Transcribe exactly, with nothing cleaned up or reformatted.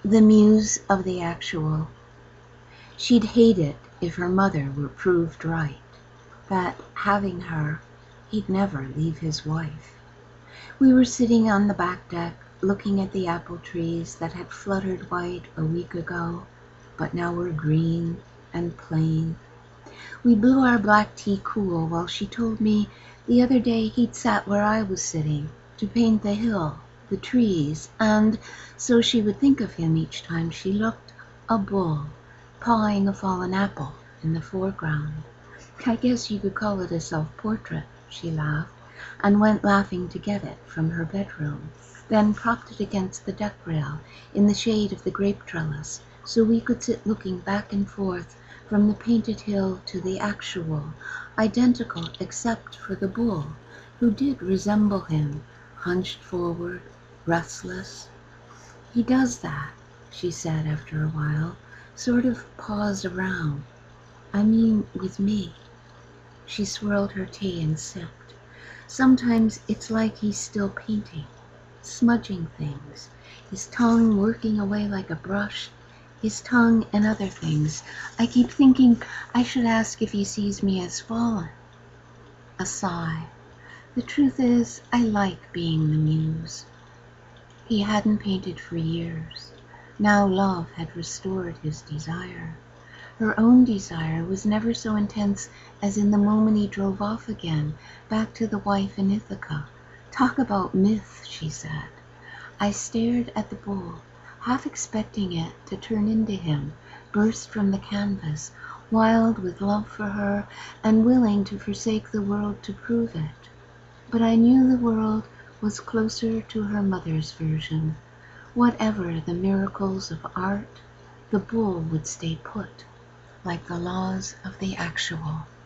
The muse of the actual. She'd hate it if her mother were proved right, that, having her, he'd never leave his wife. We were sitting on the back deck, looking at the apple trees that had fluttered white a week ago, but now were green and plain. We blew our black tea cool while she told me the other day he'd sat where I was sitting to paint the hill, the trees, and, so she would think of him each time she looked, a bull, pawing a fallen apple in the foreground. I guess you could call it a self-portrait, she laughed, and went laughing to get it from her bedroom, then propped it against the deck rail in the shade of the grape trellis, so we could sit looking back and forth from the painted hill to the actual, identical except for the bull, who did resemble him, hunched forward, restless. He does that, she said after a while, sort of paws around. I mean with me. She swirled her tea and sipped. Sometimes it's like he's still painting, smudging things, his tongue working away like a brush, his tongue and other things. I keep thinking I should ask if he sees me as fallen. A sigh. The truth is, I like being the muse. He hadn't painted for years. Now love had restored his desire. Her own desire was never so intense as in the moment he drove off again, back to the wife in Ithaca. Talk about myth, she said. I stared at the bull, half expecting it to turn into him, burst from the canvas, wild with love for her and willing to forsake the world to prove it. But I knew the world was closer to her mother's version. Whatever the miracles of art, the bull would stay put, like the laws of the actual.